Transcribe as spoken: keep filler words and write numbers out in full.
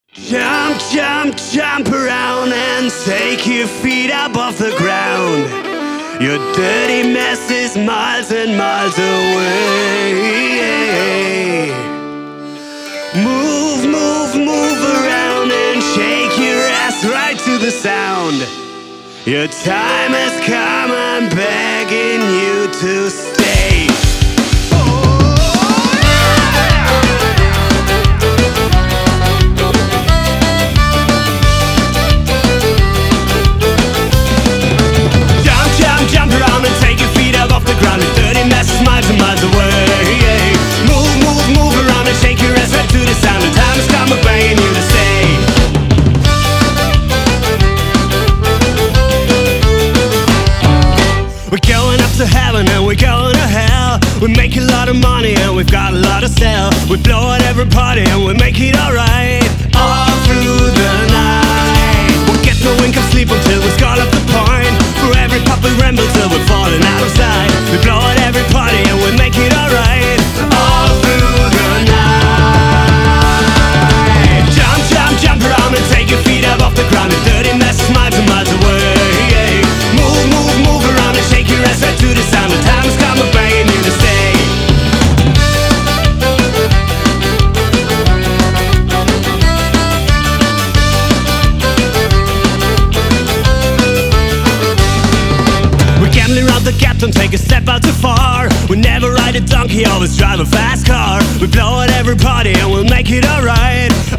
Jump, jump, jump around and take your feet up off the ground. Your dirty mess is miles and miles away. Move, move, move around and shake your ass right to the sound. Your time has come, I'm begging you to stay. Jump around and take your feet up off the ground. Your dirty mess is miles and miles away. Move, move, move around and shake your ass right to the sound. And time has come, I'm begging you to stay. We're going up to heaven and we're going to hell. We make a lot of money and we've got a lot to sell. We blow at every party and we make it alright. All through the night we'll get no wink of sleep until we skull up the point. For every pop we ramble till we're falling out of sight. We blow at every party and we make it alright. All through the night. Jump, jump, jump around and take your feet up off the ground. Your dirty mess is miles and miles away. Move, move, move around and shake your ass right to the sound. The time has come, I'm begging you to stay. The gap, don't take a step out too far. We never ride a donkey, always drive a fast car. We blow at every party and we'll make it alright.